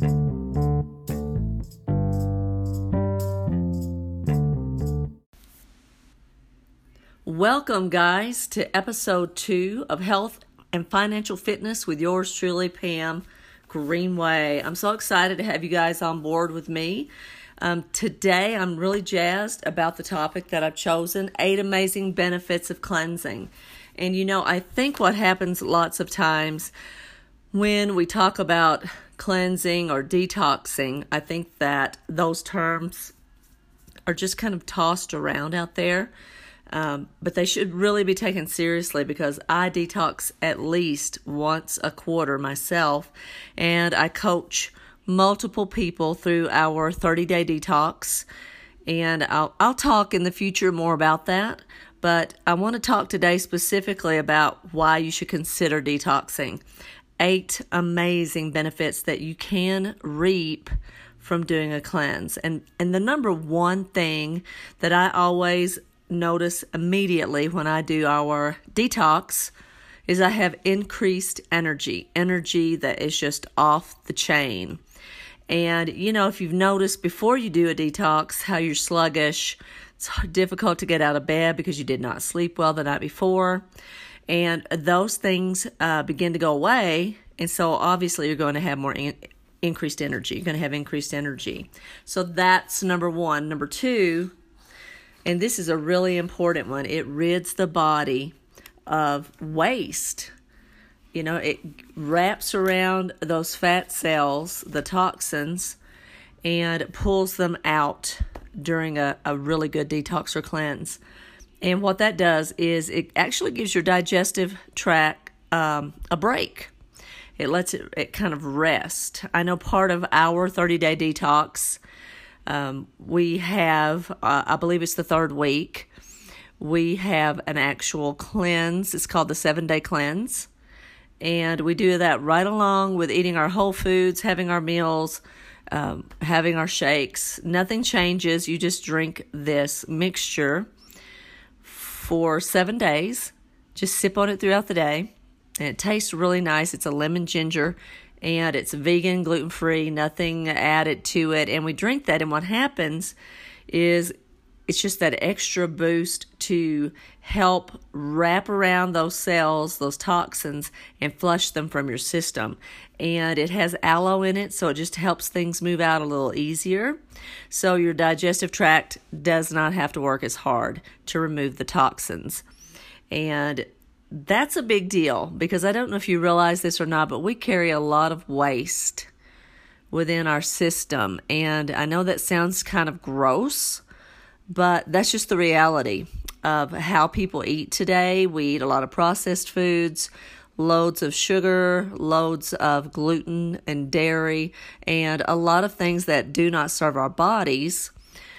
Welcome, guys, to episode 2 of Health and Financial Fitness with yours truly, Pam Greenway. I'm so excited to have you guys on board with me. Today, I'm really jazzed about the topic that I've chosen, 8 amazing benefits of cleansing. And I think what happens lots of times when we talk about cleansing or detoxing, I think that those terms are just kind of tossed around out there. But they should really be taken seriously because I detox at least once a quarter myself, and I coach multiple people through our 30-day detox, and I'll talk in the future more about that, but I want to talk today specifically about why you should consider detoxing. 8 amazing benefits that you can reap from doing a cleanse. And the number one thing that I always notice immediately when I do our detox is I have increased energy that is just off the chain. And if you've noticed before you do a detox how you're sluggish, it's difficult to get out of bed because you did not sleep well the night before, and those things begin to go away, and so obviously you're going to have more increased energy. You're going to have increased energy. So that's number one. Number 2, and this is a really important one, it rids the body of waste. It wraps around those fat cells, the toxins, and pulls them out during a really good detox or cleanse. And what that does is it actually gives your digestive tract a break. It lets it kind of rest. I know part of our 30-day detox, we have, I believe it's the 3rd week, we have an actual cleanse. It's called the 7-day cleanse. And we do that right along with eating our whole foods, having our meals, having our shakes. Nothing changes. You just drink this mixture for 7 days. Just sip on it throughout the day. And it tastes really nice. It's a lemon ginger, and it's vegan, gluten-free, nothing added to it. And we drink that, and what happens is it's just that extra boost to help wrap around those cells, those toxins, and flush them from your system. And it has aloe in it, so it just helps things move out a little easier. So your digestive tract does not have to work as hard to remove the toxins. And that's a big deal because I don't know if you realize this or not, but we carry a lot of waste within our system. And I know that sounds kind of gross, but that's just the reality of how people eat today. We eat a lot of processed foods, loads of sugar, loads of gluten and dairy, and a lot of things that do not serve our bodies.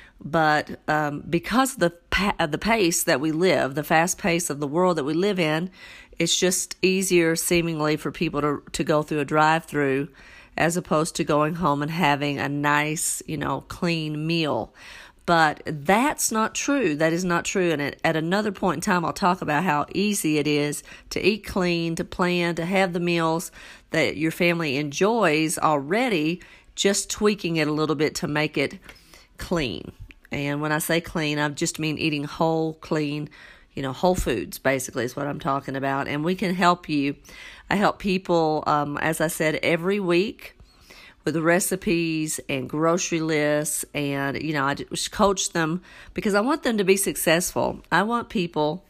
But because of the pace that we live, the fast pace of the world that we live in, it's just easier seemingly for people to go through a drive-through as opposed to going home and having a nice, clean meal. But that's not true. That is not true. And at another point in time, I'll talk about how easy it is to eat clean, to plan, to have the meals that your family enjoys already, just tweaking it a little bit to make it clean. And when I say clean, I just mean eating whole, clean, whole foods, basically, is what I'm talking about. And we can help you. I help people, as I said, every week with recipes and grocery lists, and I just coach them because I want them to be successful. I want people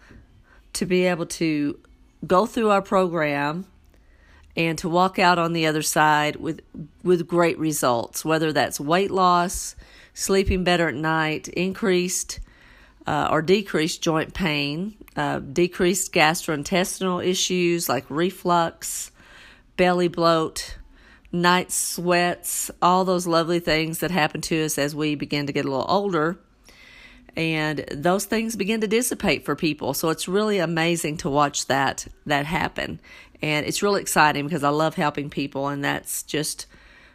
to be able to go through our program and to walk out on the other side with great results, whether that's weight loss, sleeping better at night, increased or decreased joint pain, decreased gastrointestinal issues like reflux, belly bloat, night sweats, all those lovely things that happen to us as we begin to get a little older. And those things begin to dissipate for people. So it's really amazing to watch that happen. And it's really exciting because I love helping people, and that's just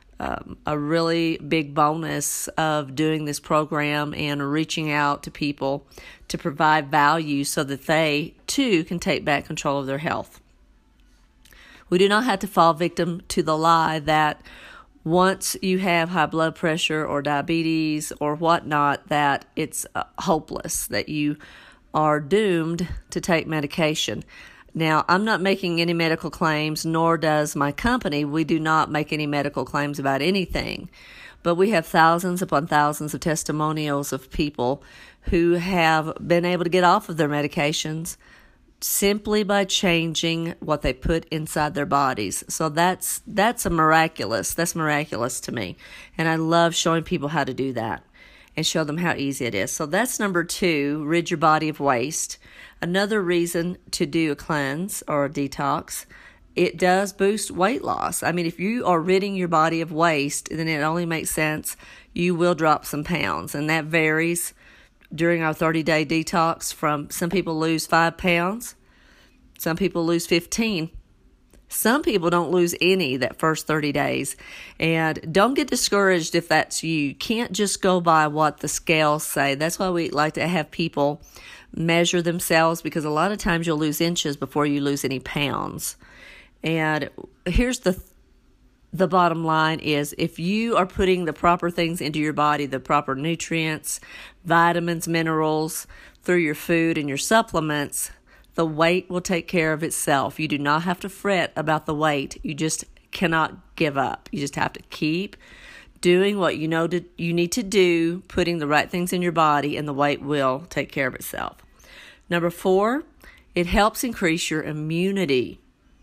a really big bonus of doing this program and reaching out to people to provide value so that they, too, can take back control of their health. We do not have to fall victim to the lie that once you have high blood pressure or diabetes or whatnot, that it's hopeless, that you are doomed to take medication. Now, I'm not making any medical claims, nor does my company. We do not make any medical claims about anything. But we have thousands upon thousands of testimonials of people who have been able to get off of their medications simply by changing what they put inside their bodies. So that's miraculous to me. And I love showing people how to do that and show them how easy it is. So that's number 2, rid your body of waste. Another reason to do a cleanse or a detox, it does boost weight loss. I mean, if you are ridding your body of waste, then it only makes sense you will drop some pounds. And that varies during our 30-day detox from some people lose 5 pounds, some people lose 15. Some people don't lose any that first 30 days. And don't get discouraged if that's you. You can't just go by what the scales say. That's why we like to have people measure themselves, because a lot of times you'll lose inches before you lose any pounds. And here's the bottom line is, if you are putting the proper things into your body, the proper nutrients, vitamins, minerals through your food and your supplements, the weight will take care of itself. You do not have to fret about the weight. You just cannot give up. You just have to keep doing what you know you need to do, putting the right things in your body, and the weight will take care of itself. Number 4, it helps increase your immunity.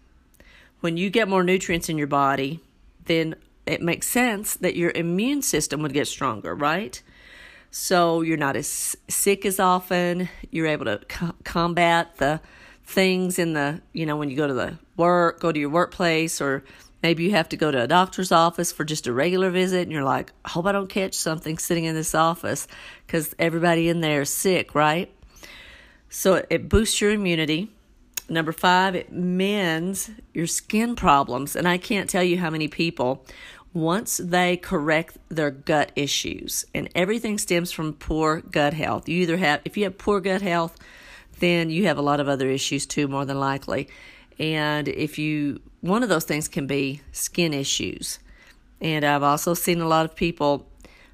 When you get more nutrients in your body, then it makes sense that your immune system would get stronger, right? So you're not as sick as often. You're able to combat the things in the, when you go to your workplace, or maybe you have to go to a doctor's office for just a regular visit, and you're like, I hope I don't catch something sitting in this office, because everybody in there is sick, right? So it boosts your immunity. Number 5, it mends your skin problems. And I can't tell you how many people, once they correct their gut issues, and everything stems from poor gut health. If you have poor gut health, then you have a lot of other issues too, more than likely. And one of those things can be skin issues. And I've also seen a lot of people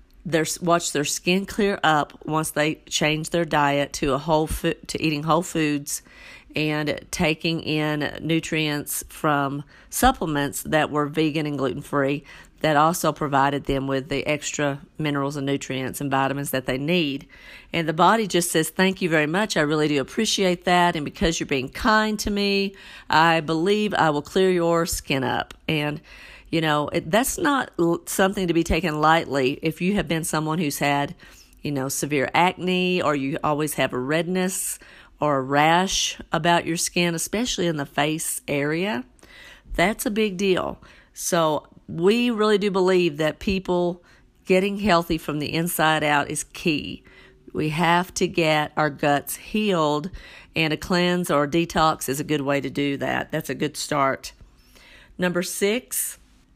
watch their skin clear up once they change their diet to eating whole foods and taking in nutrients from supplements that were vegan and gluten-free, that also provided them with the extra minerals and nutrients and vitamins that they need. And the body just says, thank you very much. I really do appreciate that. And because you're being kind to me, I believe I will clear your skin up. And, that's not something to be taken lightly. If you have been someone who's had, severe acne, or you always have a redness or a rash about your skin, especially in the face area, that's a big deal. So we really do believe that people getting healthy from the inside out is key. We have to get our guts healed, and a cleanse or a detox is a good way to do that. That's a good start. Number 6,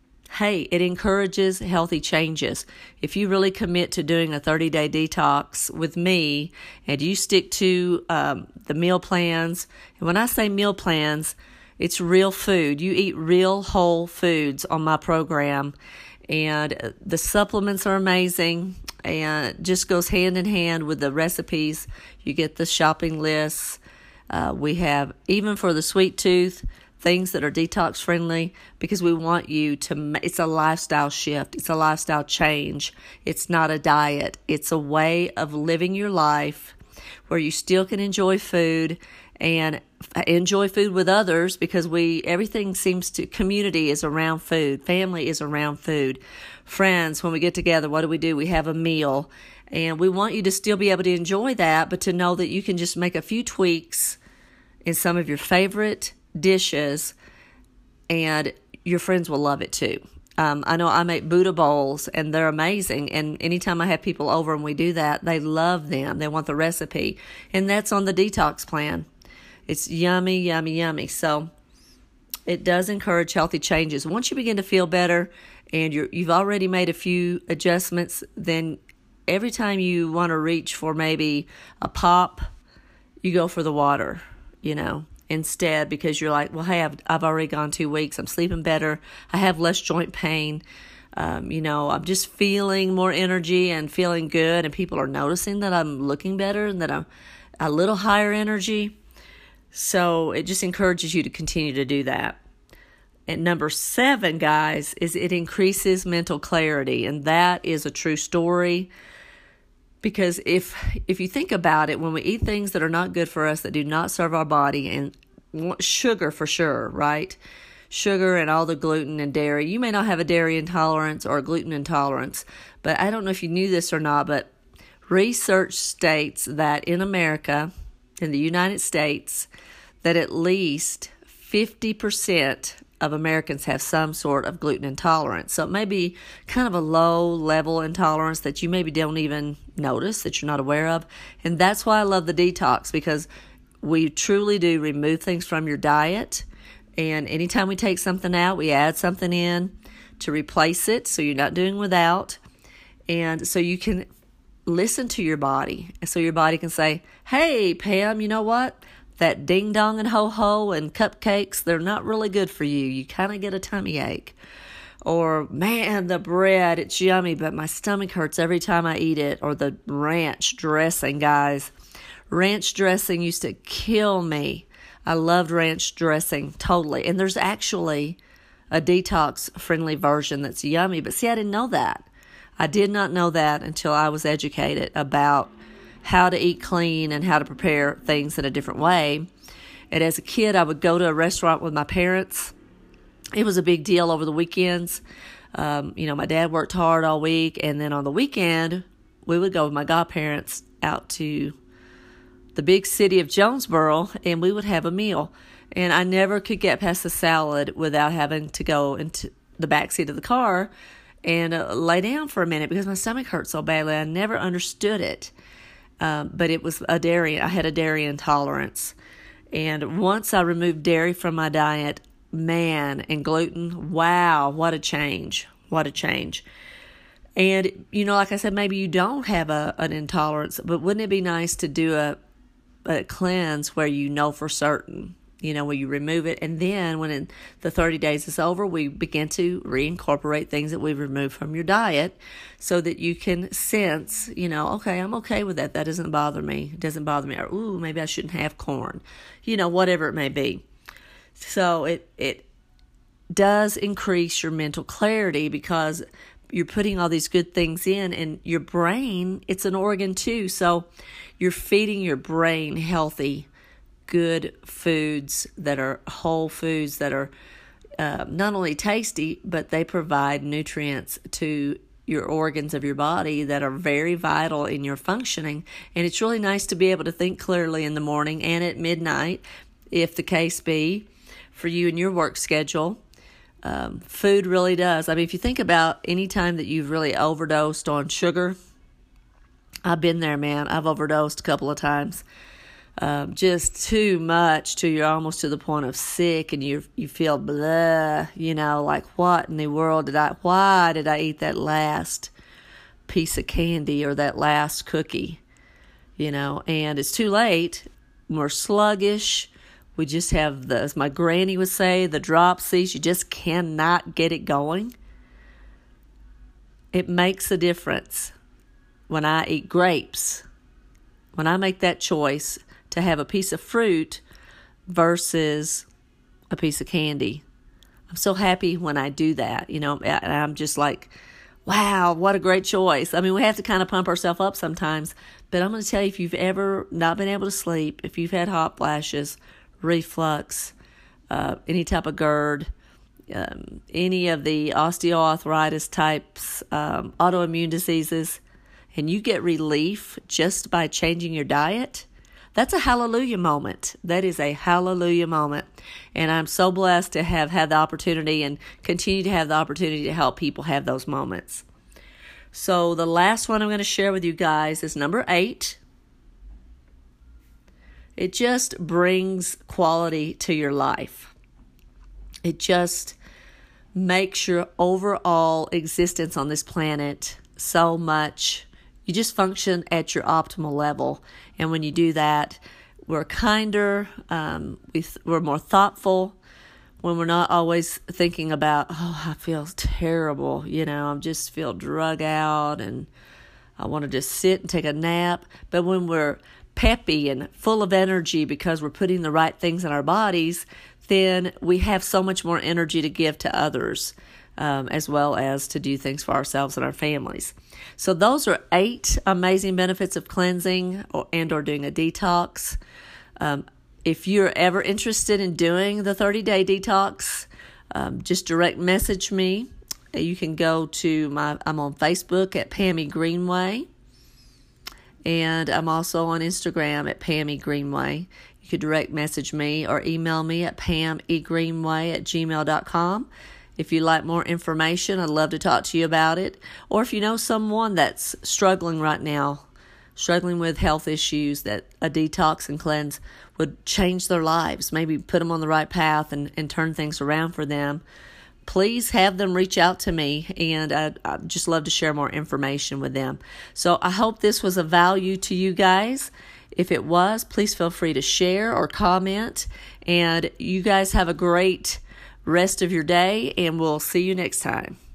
it encourages healthy changes. If you really commit to doing a 30-day detox with me, and you stick to the meal plans, and when I say meal plans, it's real food. You eat real whole foods on my program, and the supplements are amazing, and it just goes hand in hand with the recipes. You get the shopping lists. We have, even for the sweet tooth, things that are detox friendly, because we want you it's a lifestyle shift. It's a lifestyle change. It's not a diet. It's a way of living your life where you still can enjoy food and enjoy food with others, because community is around food. Family is around food. Friends, when we get together, what do? We have a meal. And we want you to still be able to enjoy that, but to know that you can just make a few tweaks in some of your favorite dishes, and your friends will love it too. I know I make Buddha bowls, and they're amazing. And anytime I have people over and we do that, they love them. They want the recipe. And that's on the detox plan. It's yummy, yummy, yummy. So it does encourage healthy changes. Once you begin to feel better and you've already made a few adjustments, then every time you want to reach for maybe a pop, you go for the water, instead, because you're like, well, hey, I've already gone 2 weeks. I'm sleeping better. I have less joint pain. I'm just feeling more energy and feeling good, and people are noticing that I'm looking better and that I'm a little higher energy. So it just encourages you to continue to do that. And number 7, guys, is it increases mental clarity. And that is a true story. Because if you think about it, when we eat things that are not good for us, that do not serve our body, and sugar for sure, right? Sugar and all the gluten and dairy. You may not have a dairy intolerance or a gluten intolerance, but I don't know if you knew this or not, but research states that in America, in the United States, that at least 50% of Americans have some sort of gluten intolerance. So it may be kind of a low-level intolerance that you maybe don't even notice, that you're not aware of. And that's why I love the detox, because we truly do remove things from your diet. And anytime we take something out, we add something in to replace it, so you're not doing without. And so you can listen to your body. So your body can say, hey, Pam, you know what? That ding-dong and ho-ho and cupcakes, they're not really good for you. You kind of get a tummy ache. Or, man, the bread, it's yummy, but my stomach hurts every time I eat it. Or the ranch dressing, guys. Ranch dressing used to kill me. I loved ranch dressing, totally. And there's actually a detox-friendly version that's yummy. But see, I didn't know that. I did not know that until I was educated about how to eat clean and how to prepare things in a different way. And as a kid, I would go to a restaurant with my parents. It was a big deal over the weekends. My dad worked hard all week, and then on the weekend, we would go with my godparents out to the big city of Jonesboro, and we would have a meal. And I never could get past the salad without having to go into the back seat of the car and lay down for a minute because my stomach hurt so badly. I never understood it. But it was I had a dairy intolerance. And once I removed dairy from my diet, man, and gluten, wow, what a change. What a change. And, like I said, maybe you don't have an intolerance, but wouldn't it be nice to do a cleanse where you know for certain, where you remove it, and then when the 30 days is over, we begin to reincorporate things that we've removed from your diet so that you can sense, okay, I'm okay with that. That doesn't bother me. It doesn't bother me. Or, ooh, maybe I shouldn't have corn. Whatever it may be. So it does increase your mental clarity because you're putting all these good things in, and your brain, it's an organ too. So you're feeding your brain healthy, good foods that are whole foods that are not only tasty, but they provide nutrients to your organs of your body that are very vital in your functioning. And it's really nice to be able to think clearly in the morning and at midnight, if the case be, for you and your work schedule. Food really does. If you think about any time that you've really overdosed on sugar, I've been there, man. I've overdosed a couple of times. Just too much till you're almost to the point of sick, and you feel blah, like what in the world why did I eat that last piece of candy or that last cookie, and it's too late. We're sluggish. We just have as my granny would say, the dropsies. You just cannot get it going. It makes a difference when I eat grapes. When I make that choice to have a piece of fruit versus a piece of candy. I'm so happy when I do that, and I'm just like, wow, what a great choice. We have to kind of pump ourselves up sometimes, but I'm going to tell you, if you've ever not been able to sleep, if you've had hot flashes, reflux, any type of GERD, any of the osteoarthritis types, autoimmune diseases, and you get relief just by changing your diet, that's a hallelujah moment. That is a hallelujah moment. And I'm so blessed to have had the opportunity and continue to have the opportunity to help people have those moments. So the last one I'm going to share with you guys is number 8. It just brings quality to your life. It just makes your overall existence on this planet so much. You just function at your optimal level. And when you do that, we're kinder, we're more thoughtful, when we're not always thinking about, oh, I feel terrible, I just feel drug out and I want to just sit and take a nap. But when we're peppy and full of energy because we're putting the right things in our bodies, then we have so much more energy to give to others, as well as to do things for ourselves and our families. So those are 8 amazing benefits of cleansing or doing a detox. If you're ever interested in doing the 30-day detox, just direct message me. You can go to I'm on Facebook at Pammy Greenway, and I'm also on Instagram at Pammy Greenway. You could direct message me or email me at pamegreenway@gmail.com. If you'd like more information, I'd love to talk to you about it. Or if you know someone that's struggling right now, struggling with health issues, that a detox and cleanse would change their lives, maybe put them on the right path and turn things around for them, please have them reach out to me, and I'd just love to share more information with them. So I hope this was of value to you guys. If it was, please feel free to share or comment. And you guys have a great rest of your day, and we'll see you next time.